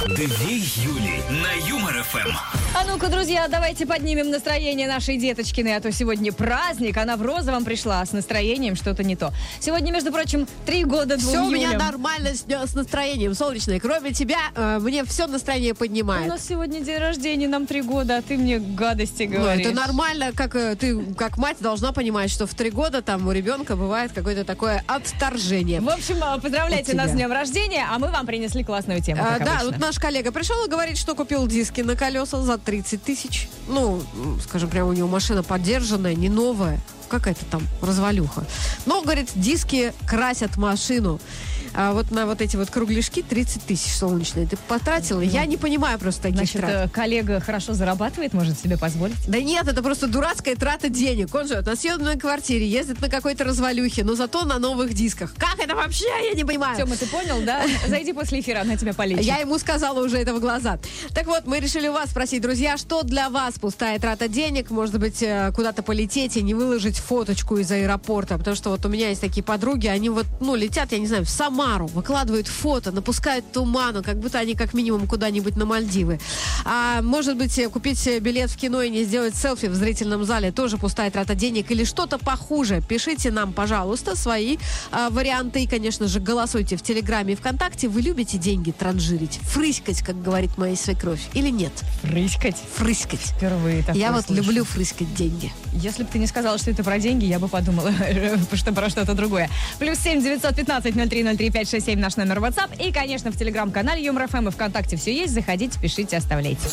2 Юли на Юмор ФМ. А ну-ка, друзья, давайте поднимем настроение нашей деточкиной, а то сегодня праздник, она в розовом пришла, а с настроением что-то не то. Сегодня, между прочим, 3 года 2 Все у Юлям. меня нормально с настроением, солнечное. Кроме тебя, мне все настроение У поднимает. нас сегодня день рождения, нам 3 года, а ты мне гадости Ну, говоришь. это нормально, ты как мать должна понимать, что в 3 года там у ребенка бывает какое-то такое отторжение. В общем, поздравляйте От нас с тебя. днем рождения, а мы вам принесли классную тему, как Да, обычно. вот наш коллега пришел и говорит, что купил диски на колеса за 30 тысяч. Ну, скажем, прямо у него машина подержанная, не новая. Какая-то там развалюха. Но, говорит, диски красят машину. А вот на вот эти вот кругляшки 30 тысяч солнечные ты потратила. Я не понимаю просто таких Значит, трат. коллега хорошо зарабатывает, может себе позволить? Да нет, это просто дурацкая трата денег. Он живет на съемной квартире, ездит на какой-то развалюхе, но зато на новых дисках. Как это вообще? Я не понимаю. Тёма, ты понял, да? Зайди после эфира, она тебя полечит. Я ему сказала уже это в глаза. Так вот, мы решили у вас спросить, друзья, что для вас пустая трата денег? Может быть, куда-то полететь и не выложить фоточку из аэропорта? Потому что вот у меня есть такие подруги, они вот, летят, я не знаю, в Самару, выкладывают фото, напускают туману, как будто они как минимум куда-нибудь на Мальдивы. А может быть, купить билет в кино и не сделать селфи в зрительном зале тоже пустая трата денег или что-то похуже? Пишите нам, пожалуйста, свои варианты и, конечно же, голосуйте в Телеграме и ВКонтакте. Вы любите деньги транжирить? Фрыскать, как говорит моя свекровь, или нет? Фрыскать? Фрыскать. Впервые такое Я вот слышу. люблю фрыскать деньги. Если бы ты не сказала, что это про деньги, я бы подумала, что про что-то другое. +7 915 0303 567 наш номер WhatsApp. И, конечно, в телеграм-канале Юмор ФМ и ВКонтакте все есть. Заходите, пишите, оставляйте.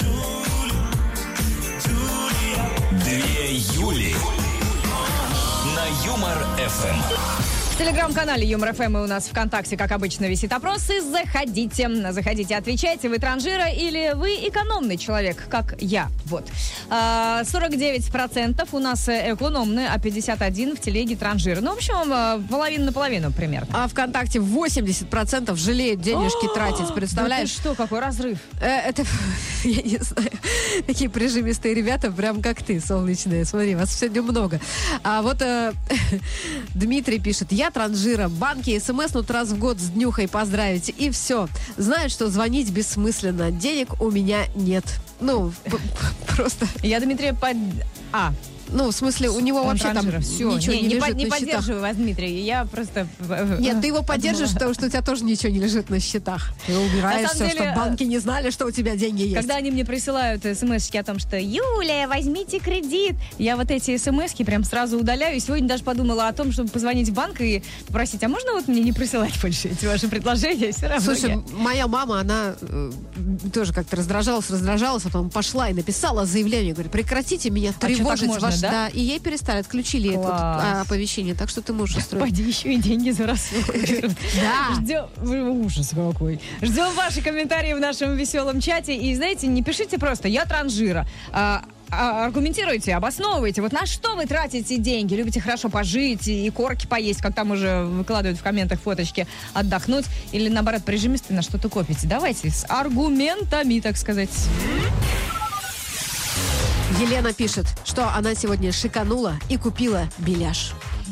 2 Юли на Юмор ФМ. В телеграм-канале Юмор ФМ и у нас ВКонтакте, как обычно, висит опрос. И заходите, отвечайте, вы транжира или вы экономный человек, как я. Вот. 49% у нас экономные, а 51% в телеге транжиры. Ну, в общем, половина на половину примерно. А ВКонтакте 80% жалеют денежки тратить, представляешь? Да ты что, какой разрыв? Это, я не знаю, такие прижимистые ребята, прям как ты, солнечные. Смотри, вас сегодня много. А вот Дмитрий пишет: я транжира, банки, смс раз в год с днюхой поздравите, и все. Знают, что звонить бессмысленно, денег у меня нет. Ну, просто... Я Дмитрия Ну, в смисле, у него он вообще там транжира. Всё. ничего не лежит не на счетах. поддерживаю вас, Дмитрий. Я просто... Нет, ты его поддержишь, потому что у тебя тоже ничего не лежит на счетах. Ты убираешься, На самом деле, чтобы банки не знали, что у тебя деньги есть. Когда они мне присылают смс-очки о том, что «Юлия, возьмите кредит», я вот эти смс-ки прям сразу удаляю. И сегодня даже подумала о том, чтобы позвонить в банк и попросить: а можно вот мне не присылать больше эти ваши предложения? Все равно Слушай, моя мама, она тоже как-то раздражалась, а потом пошла и написала заявление, говорит: прекратите меня что, так тревожить. можно, да? Да, и ей перестали, отключили это вот, Класс. оповещение, так что ты можешь устроить. Пойди еще и деньги за рассылку берут. Да. Ждем... Ужас какой. Ждем ваши комментарии в нашем веселом чате. И, знаете, не пишите просто «я транжира». Аргументируйте, обосновывайте. Вот на что вы тратите деньги? Любите хорошо пожить и корки поесть, как там уже выкладывают в комментах фоточки, отдохнуть? Или, наоборот, прижимистые на что-то копите? Давайте с аргументами, так сказать. Елена пишет, что она сегодня шиканула и купила беляш.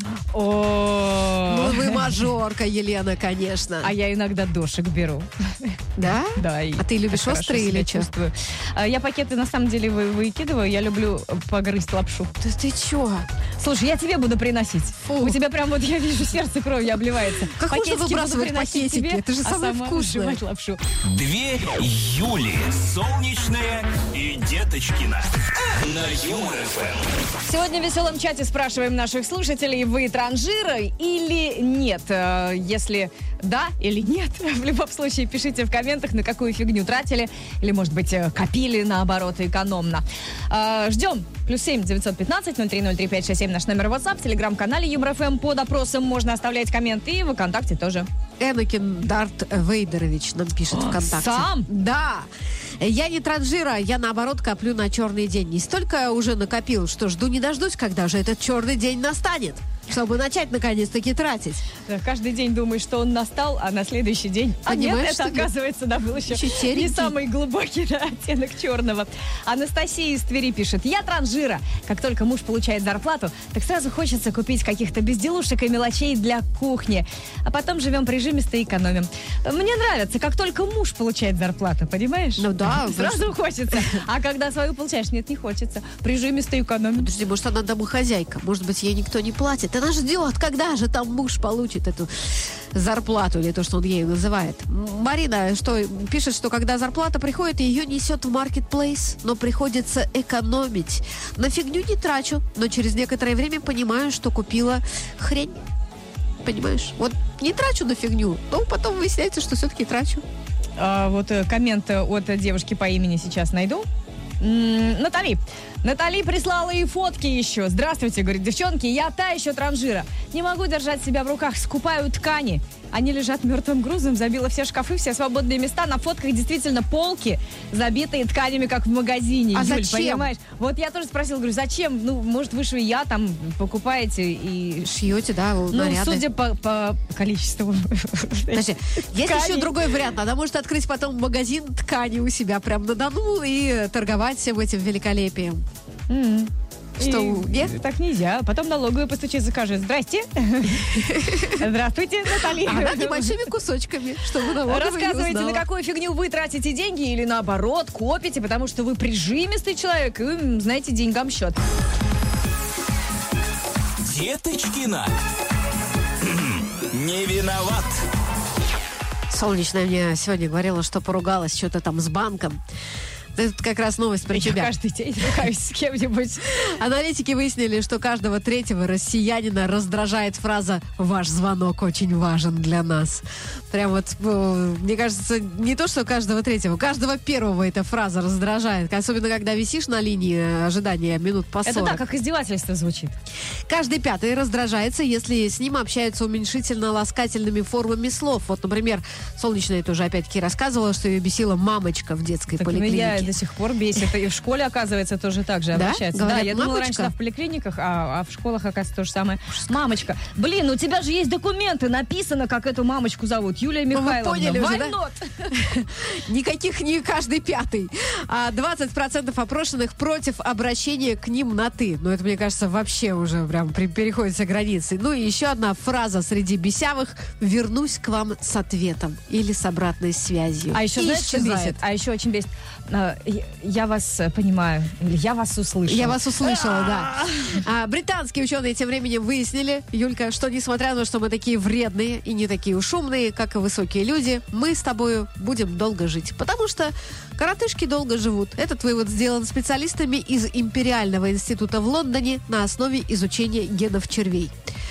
Ну, вы мажорка, Елена, конечно. А я иногда дошек беру. Да? Да. А ты любишь так острые хорошо или себя что? чувствую. Я пакеты на самом деле выкидываю. Я люблю погрызть лапшу. Да ты чё? Слушай, я тебе буду приносить. Фу. У тебя прям вот, я вижу, сердце кровью обливается. Как можно Пакетики буду выбрасывать приносить пакетики? тебе, Это же а самое сама вкусное. выжимать лапшу. 2 Юли. Солнечная и Деточкина. На Юмор ФМ. Сегодня в веселом чате спрашиваем наших слушателей: вы транжиры или нет? Если да или нет, в любом случае пишите в комментах, на какую фигню тратили. Или, может быть, копили, наоборот, экономно. Ждем. +7 915 0303 567 наш номер WhatsApp. В телеграм-канале Юмор ФМ под опросом можно оставлять комменты. И в ВКонтакте тоже. Энакин Дарт Вейдерович нам пишет ВКонтакте. Сам? Да. Я не транжира, я наоборот коплю на черный день. Не столько уже накопил, что жду не дождусь, когда же этот черный день настанет. Чтобы начать, наконец-таки, тратить. Да, каждый день думаешь, что он настал, а на следующий день... Понимаешь, нет, это, что оказывается, да, был еще Чуть не серенький. самый глубокий, да, оттенок черного. Анастасия из Твери пишет. Я транжира. Как только муж получает зарплату, так сразу хочется купить каких-то безделушек и мелочей для кухни. А потом живем прижимисто и экономим. Мне нравится, как только муж получает зарплату, понимаешь? Ну да. Сразу хочется. А когда свою получаешь, нет, не хочется. Прижимисто и экономим. Подожди, может, она домохозяйка? Может быть, ей никто не платит? Она ждет, когда же там муж получит эту зарплату, или то, что он ею называет. Марина пишет, что когда зарплата приходит, ее несет в маркетплейс, но приходится экономить. На фигню не трачу, но через некоторое время понимаю, что купила хрень. Понимаешь? Вот не трачу на фигню, но потом выясняется, что все-таки трачу. Вот коммент от девушки по имени сейчас найду. Натали прислала и фотки еще. Здравствуйте, говорит, девчонки, я та еще транжира. Не могу держать себя в руках, скупаю ткани. Они лежат мертвым грузом, забила все шкафы, все свободные места. На фотках действительно полки, забитые тканями, как в магазине. А Юль, зачем? Понимаешь? Вот я тоже спросила, говорю, зачем? Ну, может, вы швея там покупаете и... Шьете, да, Ну, наряды. судя по количеству. Подожди, есть тканей. еще другой вариант. Она может открыть потом магазин ткани у себя прям на Дону и торговать всем этим великолепием. Что, нет? Так нельзя. Потом налоговая постучит, закажет. Здрасте. Здравствуйте, Наталья. Она небольшими кусочками, чтобы налоговая не Рассказывайте, узнала. на какую фигню вы тратите деньги или наоборот копите, потому что вы прижимистый человек и знаете деньгам счет. Деточкина. Не виноват. Солнечная мне сегодня говорила, что поругалась что-то там с банком. Это как раз новость про Я тебя. каждый день ругаюсь с кем-нибудь. Аналитики выяснили, что каждого третьего россиянина раздражает фраза «Ваш звонок очень важен для нас». Прям вот, мне кажется, не то, что каждого третьего, каждого первого эта фраза раздражает. Особенно, когда висишь на линии ожидания минут по 40. Это так, как издевательство звучит. Каждый пятый раздражается, если с ним общаются уменьшительно-ласкательными формами слов. Вот, например, Солнечная тоже опять-таки рассказывала, что ее бесила мамочка в детской Так поликлинике. меня до сих пор бесит. И в школе, оказывается, тоже так же Да? обращаются. Говорят, Да, я думала мамочка? раньше в поликлиниках, а в школах, оказывается, то же самое. Мамочка. Блин, у тебя же есть документы, написано, как эту мамочку зовут. Юлия вы Михайловна. поняли уже, да? Why not? Никаких не каждый пятый. А 20% опрошенных против обращения к ним на «ты». Ну, это, мне кажется, вообще уже прям переходит все границы. Ну, и еще одна фраза среди бесявых: «Вернусь к вам с ответом» или с обратной связью. А еще, И знаешь, что исчезает. бесит? А еще очень бесит. Я вас понимаю. Или я вас услышала. Я вас услышала, да. А британские ученые тем временем выяснили, Юлька, что несмотря на то, что мы такие вредные и не такие уж умные, как и высокие люди, мы с тобою будем долго жить. Потому что коротышки долго живут. Этот вывод сделан специалистами из Империального института в Лондоне на основе изучения генов червей.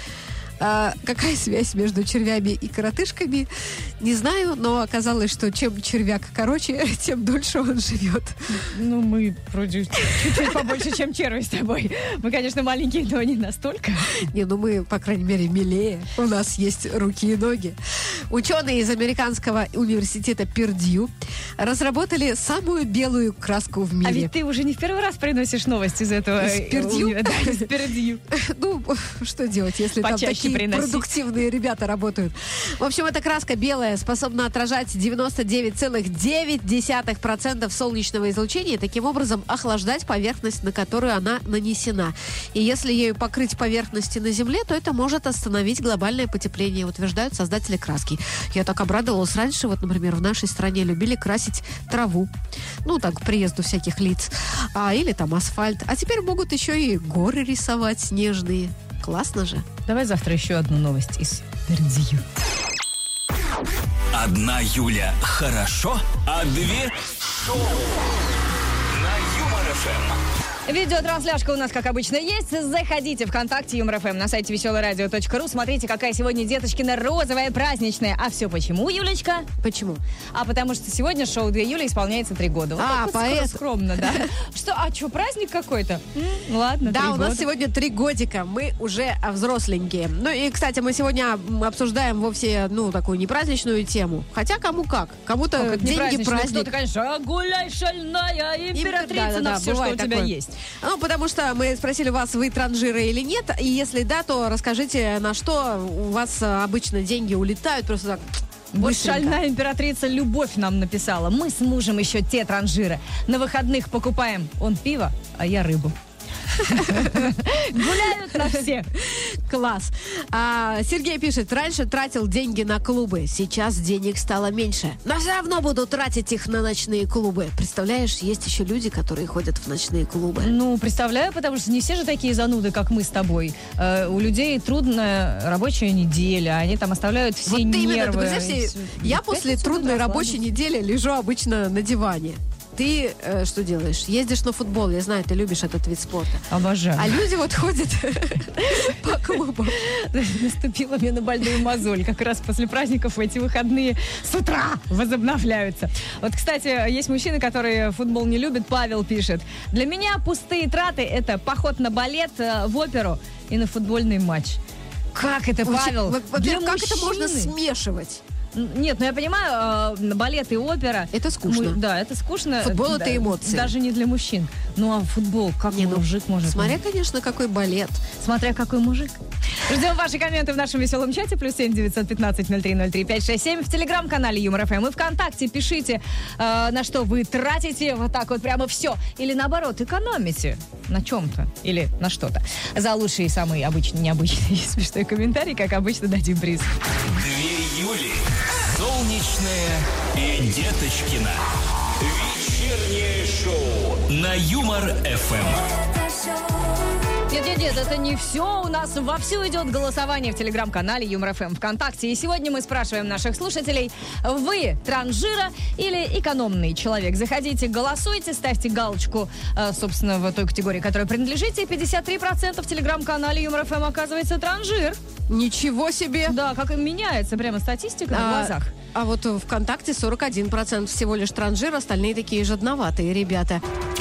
Какая связь между червями и коротышками, не знаю, но оказалось, что чем червяк короче, тем дольше он живет. Ну, мы вроде чуть-чуть побольше, чем черви с тобой. Мы, конечно, маленькие, но не настолько. Не, ну мы, по крайней мере, милее. У нас есть руки и ноги. Ученые из американского университета Пердью разработали самую белую краску в А мире. ведь ты уже не в первый раз приносишь новость из этого. Из Пердью? Да, из Пердью. Ну, что делать, если там Почаще такие приноси. продуктивные ребята работают. В общем, эта краска белая способна отражать 99,9% солнечного излучения и таким образом охлаждать поверхность, на которую она нанесена. И если ею покрыть поверхности на Земле, то это может остановить глобальное потепление, утверждают создатели краски. Я так обрадовалась раньше, вот, например, в нашей стране любили красить траву. Ну, так, к приезду всяких лиц. Или там асфальт. А теперь могут еще и горы рисовать снежные. Классно же. Давай завтра еще одну новость из Пердью. Одна Юля хорошо, а две шоу на Юмор ФМ. Видеотрансляшка у нас, как обычно, есть. Заходите в ВКонтакте Юмор ФМ на сайте веселорадио.ру. Смотрите, какая сегодня деточкина розовая, праздничная. А все почему, Юлечка? Почему? А потому что сегодня шоу 2 Юли исполняется 3 года. Вот так вот поэт. скромно, да. Что, праздник какой-то? Ладно, 3 Да, у года. нас сегодня 3 годика. Мы уже взросленькие. Ну и, кстати, мы сегодня обсуждаем вовсе, такую не праздничную тему. Хотя кому как. Кому-то Как это не деньги праздничный? праздник. Кто-то, конечно, гуляй, шальная императрица Да-да-да, на все, что у бывает тебя такое. есть. Ну, потому что мы спросили вас, вы транжиры или нет. И если да, то расскажите, на что у вас обычно деньги улетают. Просто так... Вот шальная императрица Любовь нам написала. Мы с мужем еще те транжиры. На выходных покупаем он пиво, а я рыбу. Гуляют на всех. Класс. Сергей пишет, раньше тратил деньги на клубы, сейчас денег стало меньше. Но все равно буду тратить их на ночные клубы. Представляешь, есть еще люди, которые ходят в ночные клубы. Ну, представляю, потому что не все же такие зануды, как мы с тобой. У людей трудная рабочая неделя, они там оставляют все вот нервы. Именно, ты я после трудной рабочей недели лежу обычно на диване. Ты что делаешь? Ездишь на футбол, я знаю, ты любишь этот вид спорта. Обожаю. А люди вот ходят по клубам. Наступила мне на больную мозоль. Как раз после праздников эти выходные с утра возобновляются. Вот, кстати, есть мужчины, которые футбол не любят. Павел пишет. Для меня пустые траты – это поход на балет, в оперу и на футбольный матч. Как это, Павел? Как это можно смешивать? Нет, ну я понимаю, балет и опера. Это скучно. Да, это скучно. Футбол это эмоции. Даже не для мужчин. Ну а футбол, как мужик может? Смотря, конечно, какой балет. Смотря какой мужик. Ждем ваши комменты в нашем веселом чате. +7 915 0303 567. В телеграм-канале Юмор ФМ и ВКонтакте пишите, на что вы тратите вот так вот прямо все. Или наоборот, экономите на чем-то. Или на что-то. За лучший и самый обычный, необычный и смешной комментарий, как обычно, дадим приз. 2 Юли. Солнечная и Деточкина. Вечернее шоу на Юмор ФМ. Нет, это не все. У нас вовсю идет голосование в телеграм-канале Юмор ФМ ВКонтакте. И сегодня мы спрашиваем наших слушателей, вы транжира или экономный человек? Заходите, голосуйте, ставьте галочку, собственно, в той категории, которой принадлежите. 53% в телеграм-канале Юмор ФМ оказывается транжир. Ничего себе! Да, как и меняется прямо статистика на глазах. А вот ВКонтакте 41% всего лишь транжир, остальные такие жадноватые ребята.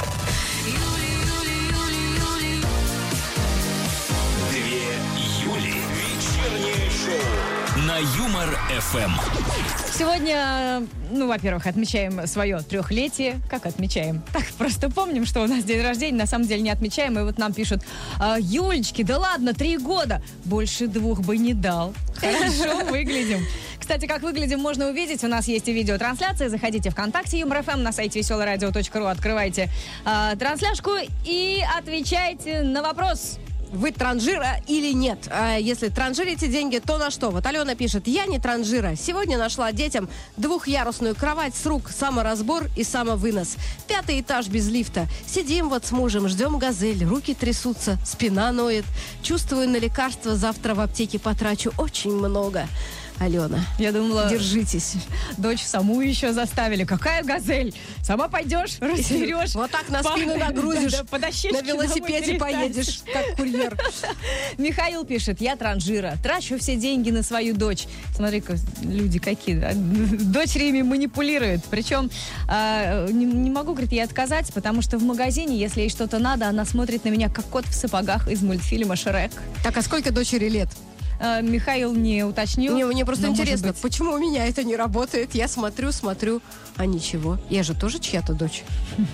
2 Юли. Вечернее шоу на Юмор ФМ. Сегодня, во-первых, отмечаем свое 3-летие. Как отмечаем? Так, просто помним, что у нас день рождения, на самом деле не отмечаем. И вот нам пишут, Юлечки, да ладно, 3 года. Больше 2 бы не дал. Хорошо выглядим. Кстати, как выглядим, можно увидеть. У нас есть и видеотрансляция. Заходите в ВКонтакте Юмор ФМ, на сайте веселорадио.ру, открывайте трансляшку и отвечайте на вопрос. Вы транжира или нет? А если транжирите деньги, то на что? Вот Алена пишет, я не транжира. Сегодня нашла детям 2-ярусную кровать с рук, саморазбор и самовынос. 5-й этаж без лифта. Сидим вот с мужем, ждем газель, руки трясутся, спина ноет. Чувствую, на лекарства завтра в аптеке потрачу очень много. Алена, я думала, держитесь. Дочь саму еще заставили. Какая газель? Сама пойдешь, разберешь. Вот так на спину нагрузишь, на велосипеде поедешь, как курьер. Михаил пишет, я транжира, трачу все деньги на свою дочь. Смотри-ка, люди какие. Дочери ими манипулируют. Причем не могу, говорит, ей отказать, потому что в магазине, если ей что-то надо, она смотрит на меня, как кот в сапогах из мультфильма «Шрек». Так, а сколько дочери лет? Михаил не уточнил. Мне просто интересно, почему у меня это не работает? Я смотрю, а ничего. Я же тоже чья-то дочь.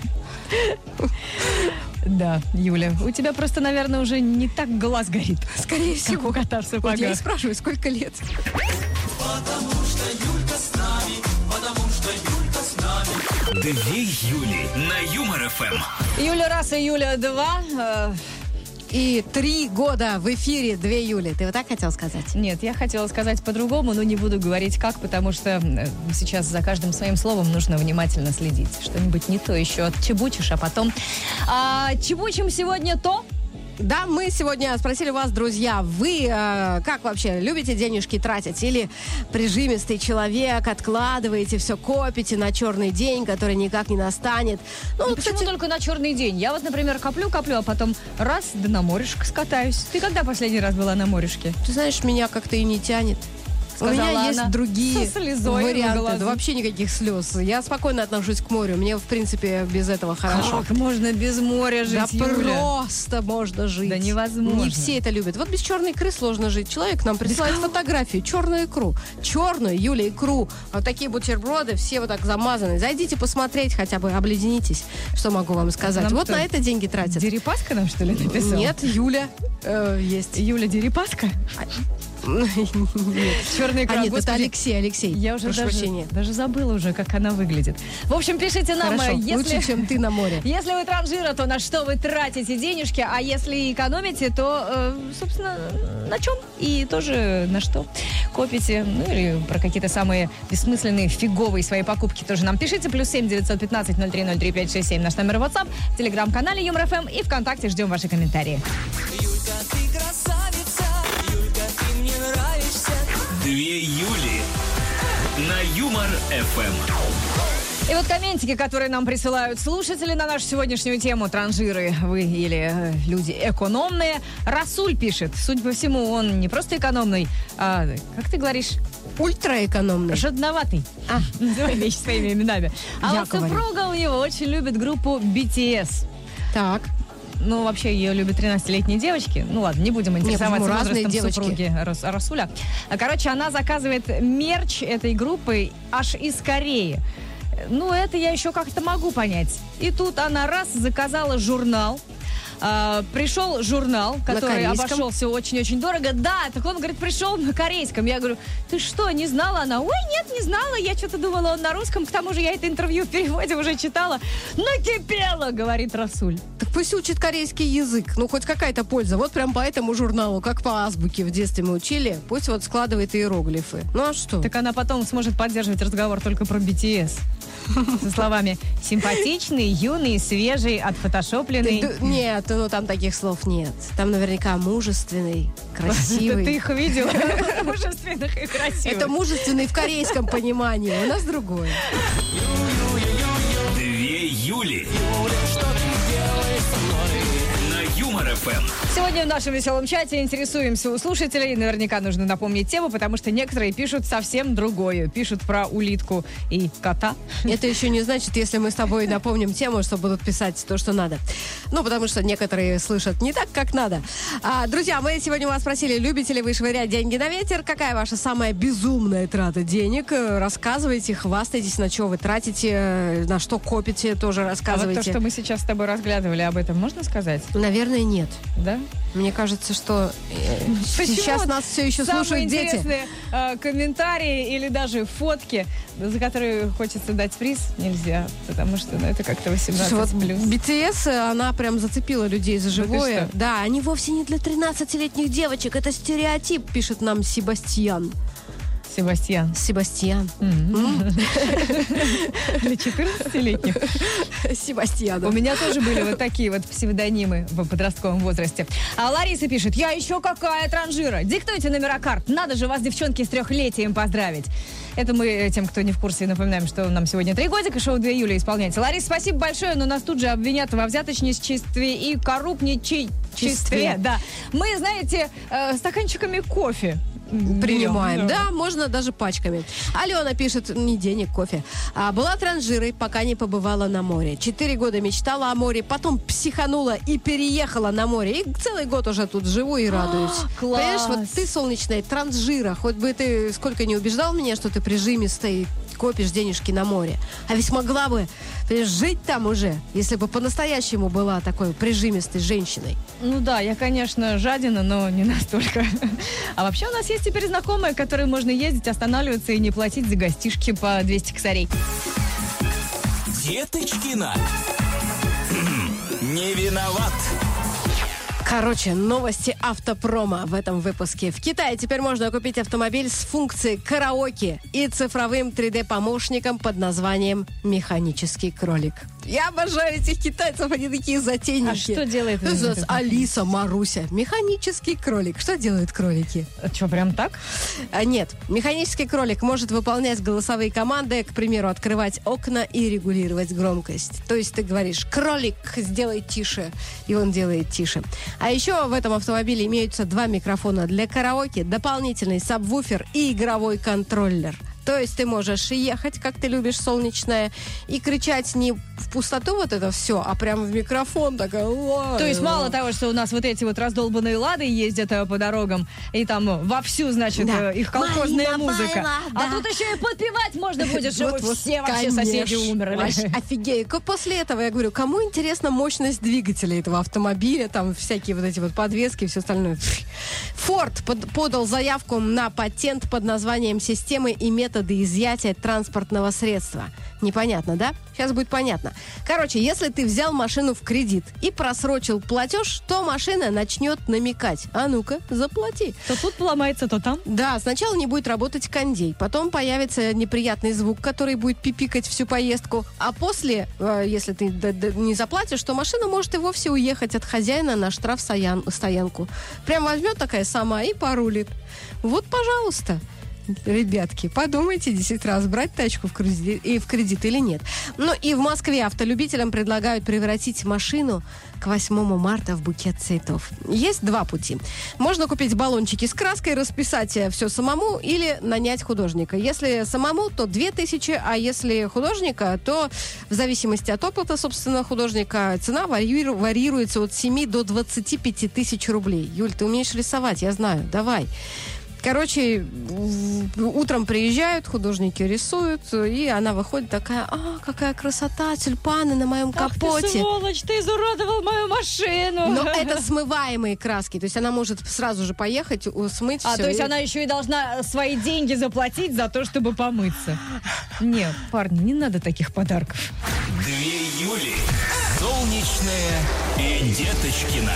Да, Юля, у тебя просто, наверное, уже не так глаз горит. Скорее всего. Как у кота в сапогах. Вот я и спрашиваю, сколько лет? Потому что Юлька с нами, потому что Юлька с нами. 2 Юли на Юмор ФМ. Юля раз и Юля 2. И 3 года в эфире 2 Юли. Ты вот так хотел сказать? Нет, я хотела сказать по-другому, но не буду говорить как, потому что сейчас за каждым своим словом нужно внимательно следить. Что-нибудь не то еще отчебучишь, а потом... чебучим сегодня то... Да, мы сегодня спросили вас, друзья, вы как вообще любите денежки тратить? Или прижимистый человек, откладываете, все копите на черный день, который никак не настанет? Ну, почему только на черный день? Я вот, например, коплю, а потом раз, да на морешко скатаюсь. Ты когда последний раз была на морешке? Ты знаешь, меня как-то и не тянет. сказала У меня есть она другие со слезой в варианты. глазу. Да вообще никаких слез. Я спокойно отношусь к морю. Мне, в принципе, без этого хорошо. Как можно без моря жить, Да Юля? просто можно жить. Да невозможно. Не все это любят. Вот без черной икры сложно жить. Человек нам присылает фотографию. Черную икру. Черную, Юля, икру. Вот такие бутерброды, все вот так замазаны. Зайдите посмотреть, хотя бы обледенитесь. Что могу вам сказать? Нам вот кто? на это деньги тратят. Дерипаска нам, что ли, написала? Нет, Юля есть. Юля Дерипаска? Черная икра, А нет, это господи. Алексей. Я уже Прошу прощения. даже забыла уже, как она выглядит. В общем, пишите нам, Хорошо, если... лучше, чем ты на море. Если вы транжира, то на что вы тратите денежки, а если экономите, то, собственно, на чем и тоже на что копите. Ну или про какие-то самые бессмысленные, фиговые свои покупки тоже нам пишите. +7 915 0303 567 наш номер WhatsApp, в телеграм-канале Юмор ФМ и ВКонтакте ждем ваши комментарии. Юлька, ты красавица, Юлька, ты мне нравишься. 2 Юли на Юмор ФМ. И вот комментики, которые нам присылают слушатели на нашу сегодняшнюю тему, транжиры вы или люди экономные. Расуль пишет, судя по всему, он не просто экономный, а, как ты говоришь, Ультраэкономный. жадноватый. Называй вещи своими именами. А Я вот говорю. супруга у него очень любит группу BTS. Так. Ну, вообще, ее любят 13-летние девочки. Ну, ладно, не будем интересоваться почему? Разные возрастом девочки. супруги Расуля. Короче, она заказывает мерч этой группы аж из Кореи. Ну, это я еще как-то могу понять. И тут она раз заказала журнал. Пришел журнал, который корейском? обошелся очень-очень дорого. Да, так он, говорит, пришел на корейском. Я говорю, ты что, не знала? Она, ой, нет, не знала. Я что-то думала, он на русском. К тому же я это интервью в переводе уже читала. Накипела, говорит Расуль. Так пусть учит корейский язык. Ну, хоть какая-то польза. Вот прям по этому журналу, как по азбуке в детстве мы учили. Пусть вот складывает иероглифы. Ну, а что? Так она потом сможет поддерживать разговор только про BTS. Со словами «симпатичный, юный, свежий, отфотошопленный». Нет, ну там таких слов нет. Там наверняка мужественный, красивый. Ты их видел? Мужественных и красивых. Это мужественный в корейском понимании. У нас другое. 2 Юли на Юмор ФМ. Сегодня в нашем веселом чате интересуемся у слушателей. Наверняка нужно напомнить тему, потому что некоторые пишут совсем другое. Пишут про улитку и кота. Это еще не значит, если мы с тобой напомним тему, что будут писать то, что надо. Ну, потому что некоторые слышат не так, как надо. Друзья, мы сегодня у вас спросили, любите ли вы швырять деньги на ветер? Какая ваша самая безумная трата денег? Рассказывайте, хвастайтесь, на что вы тратите, на что копите, тоже А вот рассказывайте. то, что мы сейчас с тобой разглядывали, об этом можно сказать? Наверное, нет. Да? Мне кажется, что сейчас нас все еще Самые слушают дети. интересные комментарии или даже фотки, за которые хочется дать приз, нельзя, потому что это как-то 18+. Слушай, вот BTS, она прям зацепила людей за живое. что? Да, они вовсе не для 13-летних девочек. Это стереотип, пишет нам Себастьян. Себастьян. Себастьян. Для 14-летних. Себастьяна. У меня тоже были вот такие вот псевдонимы в подростковом возрасте. А Лариса пишет, я еще какая транжира. Диктуйте номера карт. Надо же вас, девчонки, с 3-летием поздравить. Это мы тем, кто не в курсе, напоминаем, что нам сегодня 3 годика, шоу 2 июля исполняется. Лариса, спасибо большое, но нас тут же обвинят во взяточничестве и коррупничестве. Да. Мы, знаете, стаканчиками кофе Принимаем. берем. Да, можно даже пачками. Алена пишет, не денег, кофе. Была транжирой, пока не побывала на море. 4 года мечтала о море, потом психанула и переехала на море. И целый год уже тут живу и радуюсь. Класс. Понимаешь, вот ты, солнечная, транжира. Хоть бы ты сколько не убеждал меня, что ты прижимистый, копишь денежки на море. А ведь могла бы, понимаешь, жить там уже, если бы по-настоящему была такой прижимистой женщиной. Ну да, я, конечно, жадина, но не настолько. А вообще у нас есть теперь знакомые, которые можно ездить, останавливаться и не платить за гостишки по 200 косарей. Деточкина. Не виноват. Короче, новости автопрома в этом выпуске. В Китае теперь можно купить автомобиль с функцией караоке и цифровым 3D-помощником под названием «Механический кролик». Я обожаю этих китайцев, они такие затейники. А что делает Ну, этот Алиса, Маруся. Механический кролик. Что делают кролики? Что, прям так? Нет, механический кролик может выполнять голосовые команды, к примеру, открывать окна и регулировать громкость. То есть ты говоришь: кролик, сделай тише, и он делает тише. А еще в этом автомобиле имеются 2 микрофона для караоке, дополнительный сабвуфер и игровой контроллер. То есть ты можешь ехать, как ты любишь, солнечное, и кричать не в пустоту вот это все, а прямо в микрофон. Такая... То есть мало того, что у нас вот эти вот раздолбанные лады ездят по дорогам, и там вовсю, значит, их колхозная музыка. А тут еще и подпевать можно будет, чтобы все вообще соседи умерли. Офигеть. После этого я говорю, кому интересна мощность двигателя этого автомобиля, там всякие вот эти вот подвески и все остальное. Форд подал заявку на патент под названием «Системы и методы изъятия транспортного средства». Непонятно, да? Сейчас будет понятно. Короче, если ты взял машину в кредит и просрочил платеж, то машина начнет намекать. А ну-ка, заплати. То тут поломается, то там. Да, сначала не будет работать кондей, потом появится неприятный звук, который будет пипикать всю поездку, а после, если ты не заплатишь, то машина может и вовсе уехать от хозяина на штрафстоянку. Прям возьмет такая сама и порулит. Вот, пожалуйста. Ребятки, подумайте 10 раз, брать тачку в кредит или нет. Ну и в Москве автолюбителям предлагают превратить машину к 8 марта в букет цветов. Есть 2 пути. Можно купить баллончики с краской, расписать все самому или нанять художника. Если самому, то 2000, а если художника, то в зависимости от опыта, собственно, художника, цена варьируется от 7 до 25 тысяч рублей. Юль, ты умеешь рисовать, я знаю, давай. Короче, утром приезжают, художники рисуют, и она выходит такая: какая красота, тюльпаны на моем капоте. Ах ты, сволочь, ты изуродовал мою машину. Но это смываемые краски, то есть она может сразу же поехать, смыть все. То есть она еще и должна свои деньги заплатить за то, чтобы помыться. Нет, парни, не надо таких подарков. 2 Юли. Солнечная и Деточкина.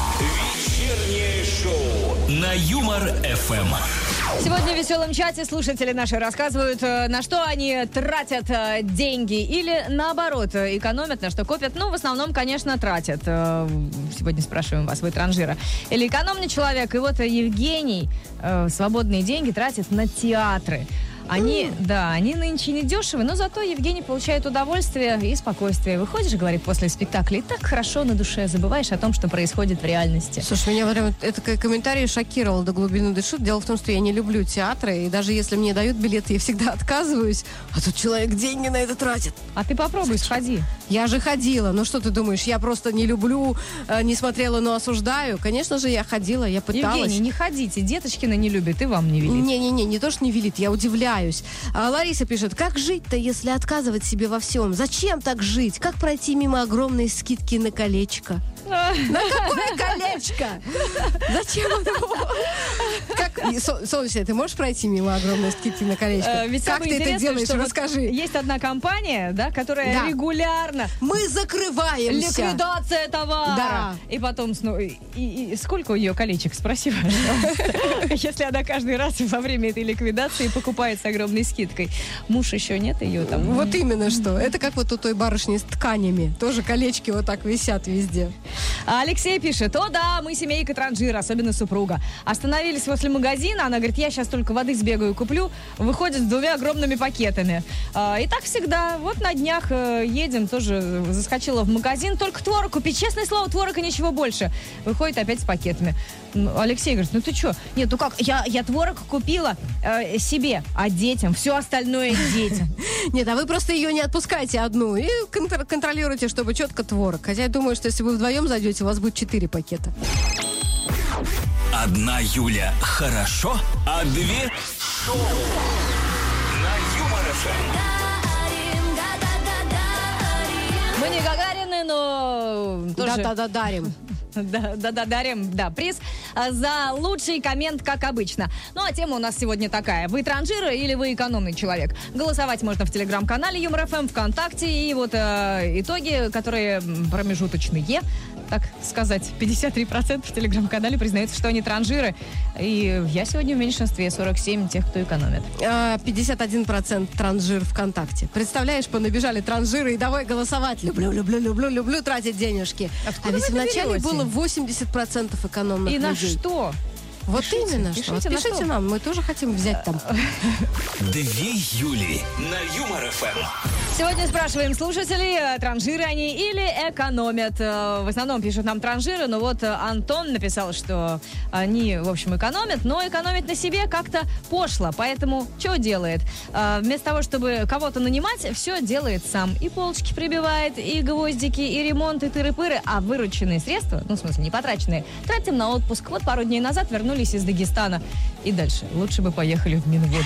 Вечернее шоу на Юмор-ФМ. Сегодня в веселом чате слушатели наши рассказывают, на что они тратят деньги или, наоборот, экономят, на что копят. Ну, в основном, конечно, тратят. Сегодня спрашиваем вас, вы транжира. Или экономный человек. И вот Евгений свободные деньги тратит на театры. Они нынче не дешевы, но зато Евгений получает удовольствие и спокойствие. Выходишь, говорит, после спектакля, и так хорошо на душе, забываешь о том, что происходит в реальности. Слушай, меня прям этот комментарий шокировал до глубины души. Дело в том, что я не люблю театры, и даже если мне дают билеты, я всегда отказываюсь. А тут человек деньги на это тратит. А ты попробуй, сходи. Я же ходила. Ну что ты думаешь, я просто не люблю, не смотрела, но осуждаю? Конечно же, я ходила, я пыталась. Евгений, не ходите, Деточкина не любит, и вам не велит. Не то, что не велит, я удивляюсь. Лариса пишет: как жить-то, если отказывать себе во всем? Зачем так жить? Как пройти мимо огромной скидки на колечко? На какое колечко? Зачем оно? Солнечная, ты можешь пройти мимо огромной скидки на колечко? Как ты это делаешь? Расскажи. Есть одна компания, да, которая регулярно... Мы закрываемся. Ликвидация товара. Да. И потом... И сколько у нее колечек? Спроси, пожалуйста. Если она каждый раз во время этой ликвидации покупает с огромной скидкой. Муж еще нет ее там? Вот именно что. Это как вот у той барышни с тканями. Тоже колечки вот так висят везде. Алексей пишет: о да, мы семейка транжира, особенно супруга. Остановились возле магазина, она говорит: я сейчас только воды сбегаю куплю. Выходит с 2 огромными пакетами. И так всегда. Вот на днях едем, тоже заскочила в магазин, только творог купить. Честное слово, творог и ничего больше. Выходит опять с пакетами. Алексей говорит: ну ты что? Нет, ну как, я творог купила себе, а детям, все остальное детям. Нет, а вы просто ее не отпускайте одну и контролируйте, чтобы четко творог. Хотя я думаю, что если вы вдвоем зайдете, у вас будет 4 пакета. 1 Юля хорошо, а 2 шоу на Юмор-ФМ. Мы не Гагарины, но тоже... Да-да-да, дарим. Да, дарим, приз за лучший коммент, как обычно. Ну, а тема у нас сегодня такая: вы транжира или вы экономный человек? Голосовать можно в телеграм-канале Юмор-ФМ, ВКонтакте. И вот итоги, которые промежуточные, так сказать, 53% в телеграм-канале признаются, что они транжиры. И я сегодня в меньшинстве, 47% тех, кто экономит. 51% транжир ВКонтакте. Представляешь, понабежали транжиры, и давай голосовать. Люблю тратить денежки. А ведь вначале было 80% экономных людей. И на что? Вот именно что. Пишите нам, мы тоже хотим взять там. 2 Юли на Юмор-ФМ. Сегодня спрашиваем слушателей, транжиры они или экономят. В основном пишут нам транжиры, но вот Антон написал, что они, в общем, экономят, но экономить на себе как-то пошло. Поэтому что делает? Вместо того, чтобы кого-то нанимать, все делает сам. И полочки прибивает, и гвоздики, и ремонт, и тыры-пыры. А вырученные средства, ну, в смысле, не потраченные, тратим на отпуск. Вот пару дней назад вернулись из Дагестана. И дальше. Лучше бы поехали в Минводу.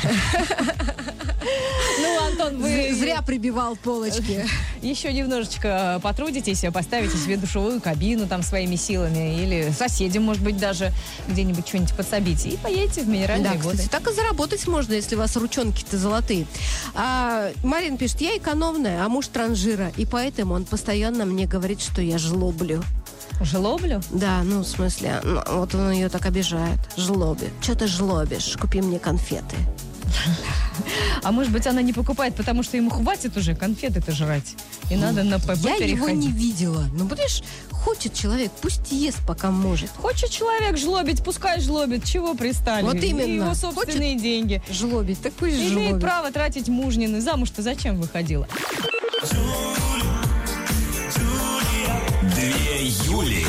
Ну, Антон, вы... Зря прибивал полочки. Еще немножечко потрудитесь, поставите себе душевую кабину там своими силами, или соседям, может быть, даже где-нибудь что-нибудь подсобите, и поедете в минеральные воды. Кстати, так и заработать можно, если у вас ручонки-то золотые. Марина пишет, я экономная, а муж транжира, и поэтому он постоянно мне говорит, что я жлоблю. Жлоблю? Да, ну, в смысле, вот он ее так обижает. Жлоби. Что ты жлобишь? Купи мне конфеты. А может быть, она не покупает, потому что ему хватит уже конфеты-то жрать. И надо на ПБ переходить. Я его не видела. Ну, понимаешь, хочет человек, пусть ест, пока может. Хочет человек жлобить, пускай жлобит. Чего пристали? Вот именно. И его собственные деньги. Жлобить, так пусть жлобит. Имеет право тратить мужнины. Замуж-то зачем выходила? Две Юли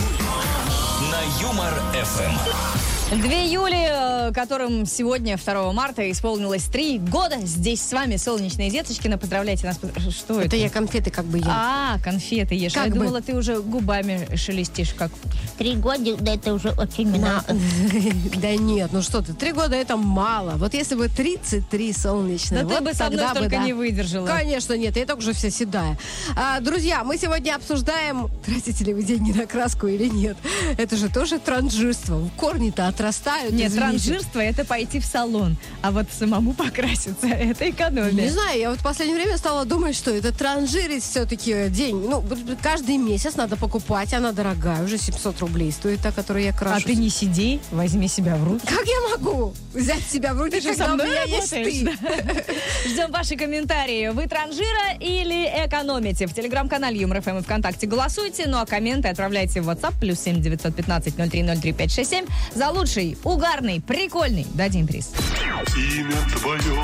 на Юмор-ФМ. 2 Юли, которым сегодня, 2 марта, исполнилось 3 года. Здесь с вами Солнечная Деточкина. Поздравляйте нас. Что это? Это я конфеты как бы ем. Конфеты ешь. Как я бы. думала, ты уже губами шелестишь. Как 3 года, да, это уже очень много. Да нет, ну что ты, 3 года это мало. Вот если бы 33 солнечные. Да ты бы со мной столько не выдержала. Конечно, нет, я так уже вся седая. Друзья, мы сегодня обсуждаем, тратите ли вы деньги на краску или нет. Это же тоже транжирство. Корни-то отрастают. Нет, извините. транжирство — это пойти в салон. А вот самому покраситься — это экономия. Не знаю, я вот в последнее время стала думать, что это транжирить все-таки день. Ну, каждый месяц надо покупать, она дорогая. Уже 700 рублей стоит та, которую я крашу. А ты не сиди, возьми себя в руки. Как я могу взять себя в руки, Ты же когда со у мной меня есть работаешь, ты? да? Ждем ваши комментарии. Вы транжира или экономите? В телеграм-канале Юмор-ФМ и ВКонтакте голосуйте. Ну а комменты отправляйте в WhatsApp +7 915 0303 567. За лучший, угарный, прикольный дадим приз. Имя твое, 2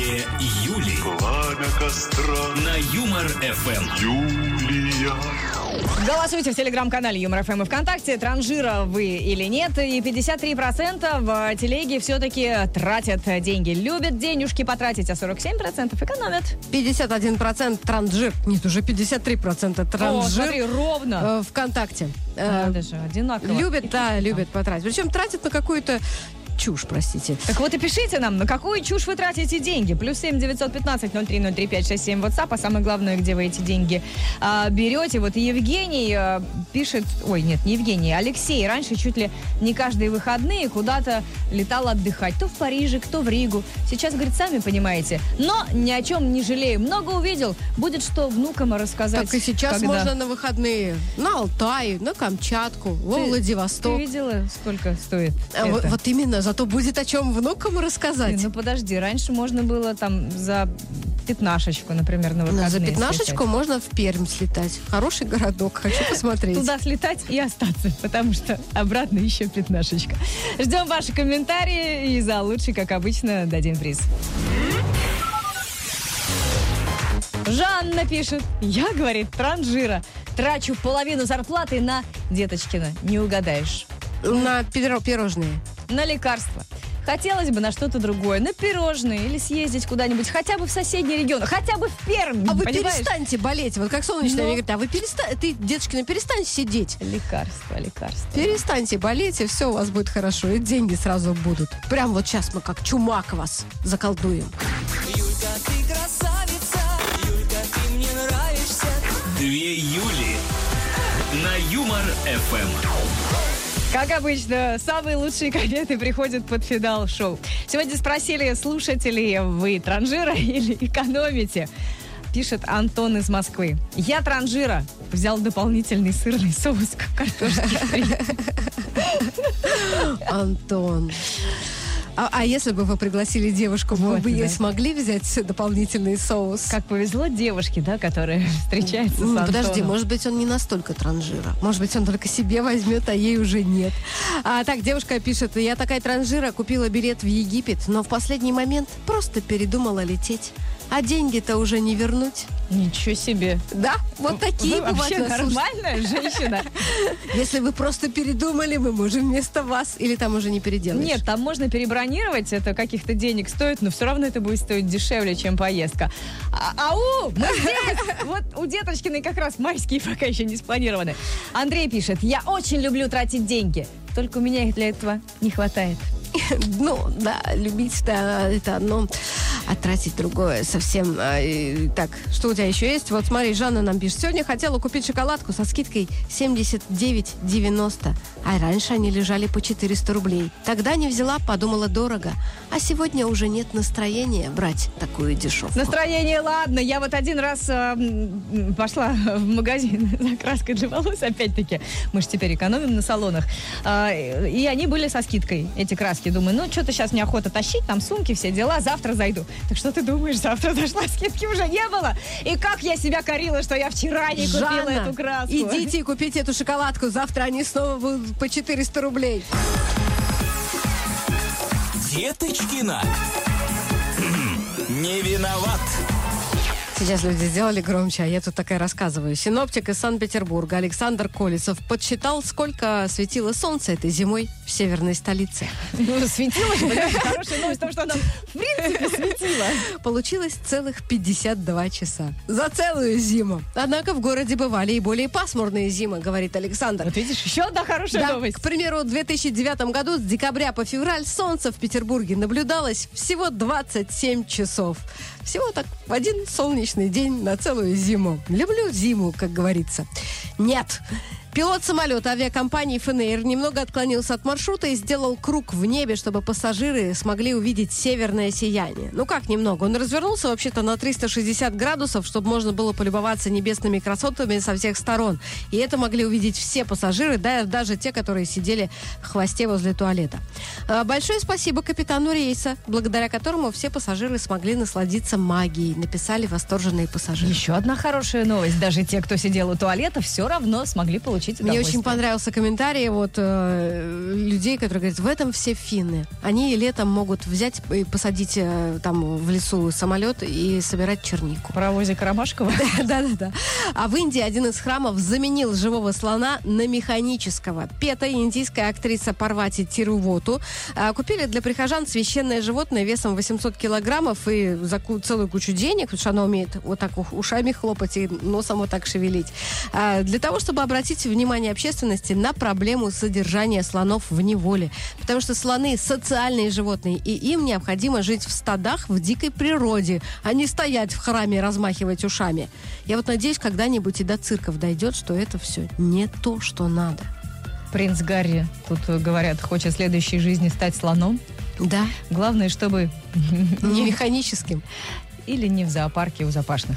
Юли пламя костра, на Юмор-ФМ. Юлия. Голосуйте в телеграм-канале Юмор-ФМ и ВКонтакте. Транжира вы или нет. И 53% в телеге все-таки тратят деньги. Любят денежки потратить, а 47% экономят. 51% транжир. Нет, уже 53% транжир. О, смотри, ровно. ВКонтакте. Надо же, одинаково. Любят, да, любят потратить. Причем тратят на какую-то чушь, простите. Так вот и пишите нам, на какую чушь вы тратите деньги. +7 915 0303 567 WhatsApp. А самое главное, где вы эти деньги берете. Вот Евгений пишет... Ой, нет, не Евгений, Алексей. Раньше чуть ли не каждые выходные куда-то летал отдыхать. То в Париже, кто в Ригу. Сейчас, говорит, сами понимаете. Но ни о чем не жалею. Много увидел. Будет что внукам рассказать. Так и сейчас когда. можно на выходные. На Алтай, на Камчатку, во Владивосток. Ты видела, сколько стоит это? Вот именно, зато будет о чем внукам рассказать. Ну подожди, раньше можно было там за пятнашечку, например, на выходные За пятнашечку слетать. можно в Пермь слетать. Хороший городок, хочу посмотреть. Туда слетать и остаться, потому что обратно еще пятнашечка. Ждем ваши комментарии и за лучший, как обычно, дадим приз. Жанна пишет. Я, говорит, транжира. Трачу половину зарплаты на Деточкина. Не угадаешь. На пирожные. На лекарства. Хотелось бы на что-то другое. На пирожные или съездить куда-нибудь. Хотя бы в соседний регион. Хотя бы в Пермь. А вы понимаешь? перестаньте болеть. Вот как Солнечная мне говорит, а вы перестаньте, ты, Деточкина, перестань сидеть. Лекарства. Перестаньте болеть, и все у вас будет хорошо. И деньги сразу будут. Прям вот сейчас мы как чумак вас заколдуем. Юлька, ты красавица, Юлька, ты мне нравишься. 2 Юли на Юмор-ФМ. Как обычно, самые лучшие кометы приходят под финал шоу. Сегодня спросили слушателей, вы транжира или экономите? Пишет Антон из Москвы. Я транжира. Взял дополнительный сырный соус к картошке фри. Антон. А если бы вы пригласили девушку, вы бы ей смогли взять дополнительный соус? Как повезло девушке, да, которая встречается с Антоном. Подожди, может быть, он не настолько транжира. Может быть, он только себе возьмет, а ей уже нет. Так, девушка пишет, я такая транжира, купила билет в Египет, но в последний момент просто передумала лететь. а деньги-то уже не вернуть. Ничего себе. Да, вот такие Вы бывают. вообще нормальная женщина? Если вы просто передумали, мы можем вместо вас. Или там уже не переделаешь? Нет, там можно перебронировать, это каких-то денег стоит, но все равно это будет стоить дешевле, чем поездка. Ау, мы здесь! Вот у Деточкиной как раз майские пока еще не спланированы. Андрей пишет: я очень люблю тратить деньги, только у меня их для этого не хватает. Ну, да, любить-то это одно, а тратить другое совсем. Так, что у тебя еще есть? Вот смотри, Жанна нам пишет. Сегодня хотела купить шоколадку со скидкой 79,90. А раньше они лежали по 400 рублей. Тогда не взяла, подумала, дорого. А сегодня уже нет настроения брать такую дешевку. Настроение, ладно. Я вот один раз пошла в магазин за краской для волос, опять-таки. Мы же теперь экономим на салонах. И они были со скидкой, эти краски. Думаю, ну, что-то сейчас неохота тащить, там сумки, все дела, завтра зайду. Так что ты думаешь, завтра зашла, скидки уже не было? И как я себя корила, что я вчера не купила Жанна, эту краску. идите и купите эту шоколадку. Завтра они снова будут по 400 рублей. Деточкина. Не виноват. Сейчас люди сделали громче, а я тут такая рассказываю. Синоптик из Санкт-Петербурга Александр Колесов подсчитал, сколько светило солнце этой зимой в северной столице. Ну, светило же, понимаете, хорошая новость в том, что оно в принципе светило. Получилось целых 52 часа. За целую зиму. Однако в городе бывали и более пасмурные зимы, говорит Александр. Вот видишь, еще одна хорошая Да, новость. к примеру, в 2009 году с декабря по февраль солнце в Петербурге наблюдалось всего 27 часов. Всего так в один солнечный день на целую зиму. Люблю зиму, как говорится. Нет. Пилот самолета авиакомпании ФНР немного отклонился от маршрута и сделал круг в небе, чтобы пассажиры смогли увидеть северное сияние. Ну как немного? Он развернулся вообще-то на 360 градусов, чтобы можно было полюбоваться небесными красотами со всех сторон. И это могли увидеть все пассажиры, да, даже те, которые сидели в хвосте возле туалета. Большое спасибо капитану рейса, благодаря которому все пассажиры смогли насладиться магией, написали восторженные пассажиры. Еще одна хорошая новость. Даже те, кто сидел у туалета, все равно смогли получить Мне удовольствие. очень понравился комментарий вот людей, которые говорят, в этом все финны. Они летом могут взять и посадить там в лесу самолет и собирать чернику. Паровозик Ромашкова. Да-да-да. А в Индии один из храмов заменил живого слона на механического. Пета и индийская актриса Парвати Тирувоту купили для прихожан священное животное весом 800 килограммов и за целую кучу денег, потому что она умеет вот так ушами хлопать и носом вот так шевелить. Для того, чтобы обратить внимание общественности на проблему содержания слонов в неволе. Потому что слоны социальные животные, и им необходимо жить в стадах в дикой природе, а не стоять в храме и размахивать ушами. Я вот надеюсь, когда-нибудь и до цирков дойдет, что это все не то, что надо. Принц Гарри, тут говорят, хочет в следующей жизни стать слоном. Да. Главное, чтобы Не механическим. или не в зоопарке у запашных.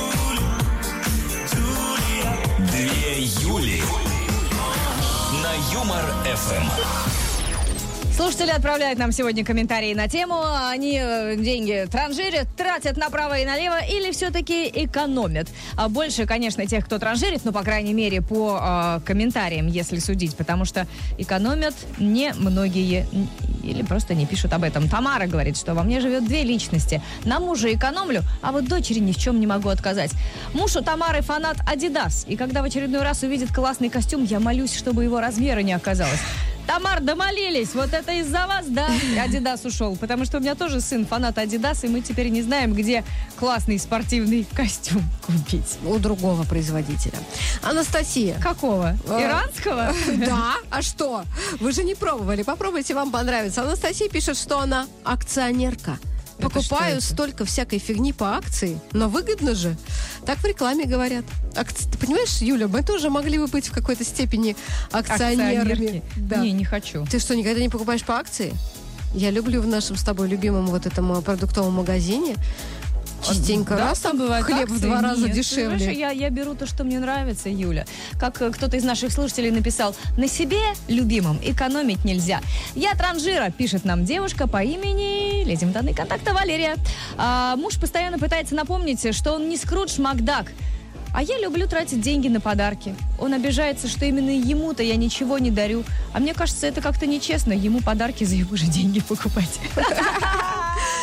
Две Юли на Юмор ФМ. Слушатели отправляют нам сегодня комментарии на тему. Они деньги транжирят, тратят направо и налево или все-таки экономят. А больше, конечно, тех, кто транжирит, ну, по крайней мере, по комментариям, если судить, потому что экономят не многие или просто не пишут об этом. Тамара говорит, что во мне живет две личности. На мужа экономлю, а вот дочери ни в чем не могу отказать. Муж у Тамары фанат Adidas, и когда в очередной раз увидит классный костюм, я молюсь, чтобы его размера не оказалось. Тамар, домолились, вот это из-за вас, да, Adidas ушел, потому что у меня тоже сын фанат Adidas, и мы теперь не знаем, где классный спортивный костюм купить. У другого производителя. Анастасия. Какого? Иранского? Да, а что? Вы же не пробовали, попробуйте, вам понравится. Анастасия пишет, что она акционерка. Покупаю столько всякой фигни по акции, но выгодно же. Так в рекламе говорят. Ты понимаешь, Юля, мы тоже могли бы быть в какой-то степени акционерами. Акционерки? Да. Не хочу. Ты что, никогда не покупаешь по акции? Я люблю в нашем с тобой любимом вот этом продуктовом магазине частенько Да, раз там бывает хлеб в акции. 2 раза Нет, дешевле. знаешь, я беру то, что мне нравится, Юля. Как кто-то из наших слушателей написал, на себе, любимом, экономить нельзя. Я транжира, пишет нам девушка по имени, лезем в данные контакта, Валерия. Муж постоянно пытается напомнить, что он не Скрудж Макдак. А я люблю тратить деньги на подарки. Он обижается, что именно ему-то я ничего не дарю. А мне кажется, это как-то нечестно, ему подарки за его же деньги покупать.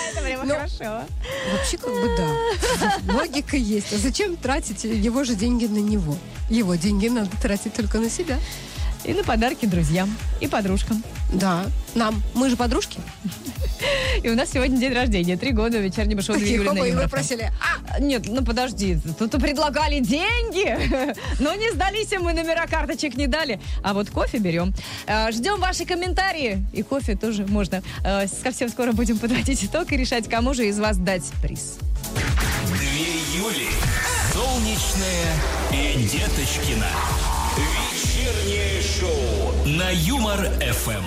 хорошо. Вообще, как бы да. Логика есть. А зачем тратить его же деньги на него? Его деньги надо тратить только на себя. И на подарки друзьям и подружкам. Да, нам. Мы же подружки. И у нас сегодня день рождения. 3 года вечернего шоу «Две Юли» на И Юмор вы ФМ. просили. Нет, ну подожди, тут предлагали деньги, но не сдались, и мы номера карточек не дали. А вот кофе берем. Ждем ваши комментарии. И кофе тоже можно. Совсем скоро будем подводить итог и решать, кому же из вас дать приз. 2 Юли. Солнечная и Деточкина. Вечернее шоу на Юмор ФМ.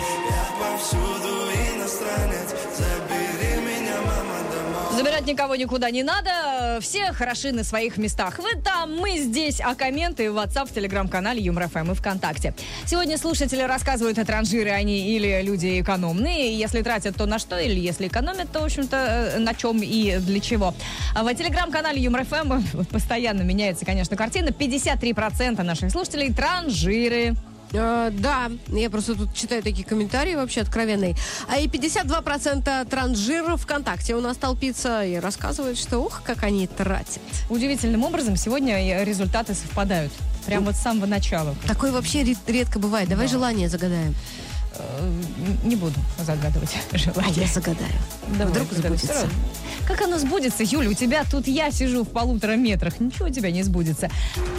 Забирать никого никуда не надо. Все хороши на своих местах. Вы там, мы здесь. А комменты в WhatsApp, в Телеграм-канале Юмор ФМ и ВКонтакте. Сегодня слушатели рассказывают, транжиры они или люди экономные. Если тратят, то на что? Или если экономят, то, в общем-то, на чем и для чего. А в Телеграм-канале Юмор ФМ постоянно меняется, конечно, картина. 53% наших слушателей транжиры. Да, я просто тут читаю такие комментарии вообще откровенные. А и 52% транжиров ВКонтакте у нас толпится и рассказывают, что ух, как они тратят. Удивительным образом сегодня результаты совпадают. Прям вот с самого начала. Такое вообще редко бывает. Давай желание загадаем. Не буду загадывать желание. А я загадаю. Давай, Вдруг сбудется. Как оно сбудется, Юля? У тебя тут я сижу в 1,5 метрах. Ничего у тебя не сбудется.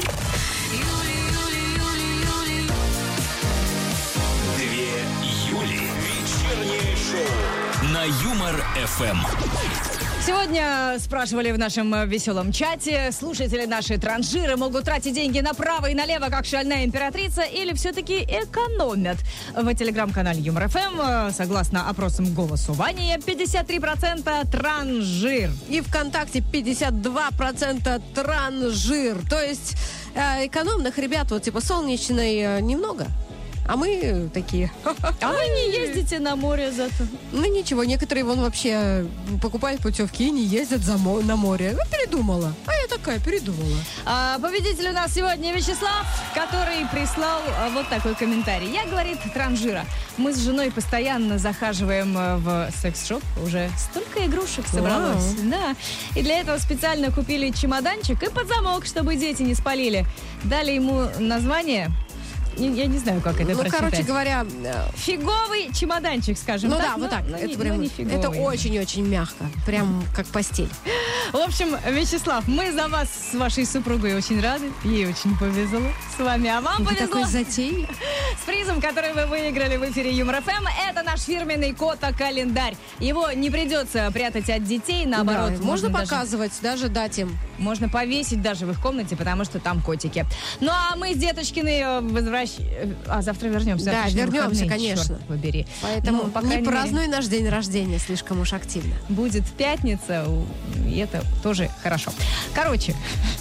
2 Юли. Вечернее шоу на Юмор ФМ. Сегодня спрашивали в нашем веселом чате, слушатели наши транжиры могут тратить деньги направо и налево, как шальная императрица, или все-таки экономят? В телеграм-канале Юмор ФМ, согласно опросам «Голосу Вани», 53% транжир. И ВКонтакте 52% транжир. То есть экономных ребят, вот типа солнечной, немного. А мы такие. А вы не ездите на море зато? Ну ничего, некоторые вон вообще покупают путевки и не ездят на море. Ну, передумала. А я такая передумала. Победитель у нас сегодня Вячеслав, который прислал вот такой комментарий. Я, говорит, транжира. Мы с женой постоянно захаживаем в секс-шоп. Уже столько игрушек собралось. Да. И для этого специально купили чемоданчик и под замок, чтобы дети не спалили. Дали ему название... Я не знаю, как это прочитать. Короче говоря... Фиговый чемоданчик, скажем. Ну так, да, вот так. Это, прям, это очень-очень мягко. Прям как постель. В общем, Вячеслав, мы за вас с вашей супругой очень рады. Ей очень повезло с вами. А вам повезло. Такой затейник. С призом, который вы выиграли в эфире Юмор ФМ, это наш фирменный кота-календарь. Его не придется прятать от детей, наоборот. Да, можно показывать, даже дать им. Можно повесить даже в их комнате, потому что там котики. Ну, а мы с Деточкиной возвращаемся. А завтра вернемся. Да, вернемся, выходные, конечно. Черт побери. Поэтому по не крайней празднуй мере, наш день рождения слишком уж активно. будет пятница, и это тоже хорошо. Короче,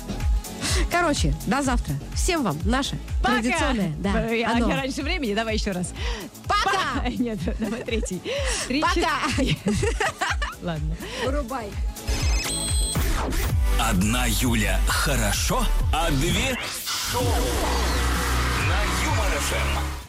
до завтра. Всем вам наше пока! традиционное. Да, Я оно. раньше времени, давай еще раз. Пока! Нет, давай третий. Пока! Ладно. Вырубай. 1 Юля хорошо, а 2 шоу на Юмор ФМ.